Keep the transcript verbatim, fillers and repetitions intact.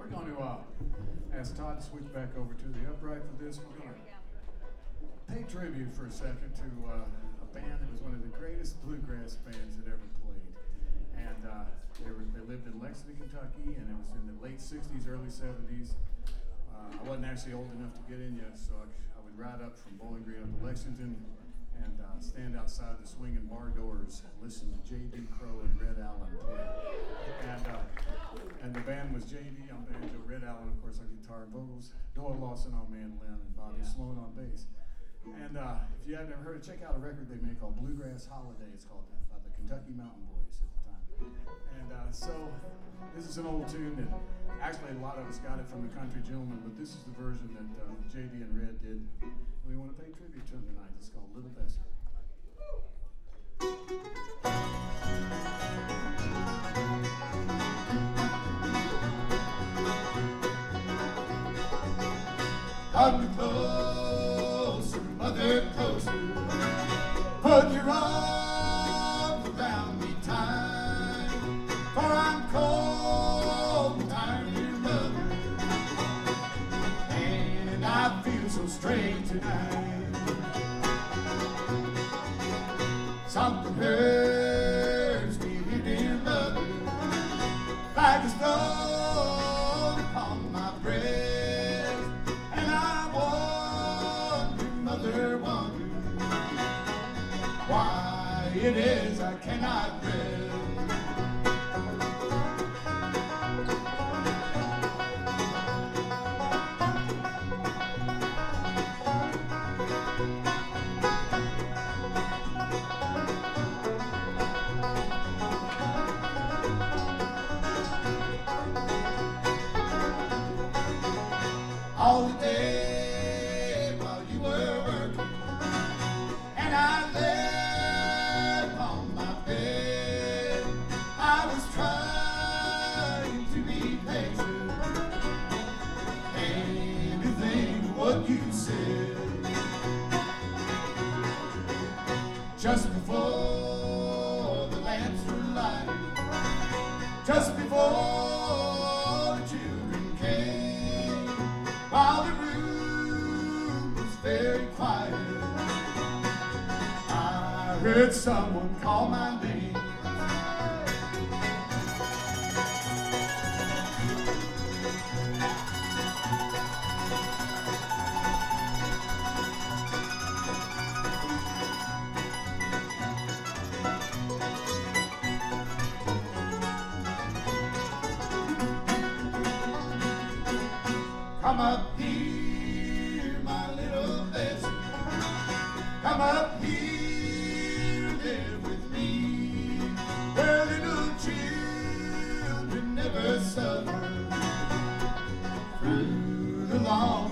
we're going to uh, ask Todd to switch back over to the upright for this. We're going to pay tribute for a second to uh, a band that was one of the greatest bluegrass bands that ever played. And uh, they, were, they lived in Lexington, Kentucky, and it was in the late sixties, early seventies. Uh, I wasn't actually old enough to get in yet, so I, I would ride up from Bowling Green up to Lexington and uh, stand outside the swinging bar doors and listen to J D Crowe and Red Allen play. And, uh, and the band was J D on banjo, Red Allen, of course, on guitar and vocals, Doyle Lawson on mandolin, and Bobby Sloan on bass. And uh, if you haven't ever heard it, check out a record they made called Bluegrass Holiday. It's called by the Kentucky Mountain Boys at the time. And uh, so this is an old tune that actually a lot of us got it from the Country Gentleman, but this is the version that uh, J D and Red did. We want to pay tribute to them tonight. It's called Little Bessie. Hug me closer, mother, closer. Put your arms around me tight, for I'm cold and tired of your mother, and I feel so strange tonight. Something hurts me here, dear mother, like a stone upon my breast, and I wonder, mother, wonder why it is I cannot rest. All the day while you were working, and I lay upon my bed, I was trying to be patient and to think what you said. Just before the lamps were lighted, just before the children came, while the room was very quiet, I heard someone call my name. Come up here, my little Bessie. Come up here and live with me, where little children never suffer through the long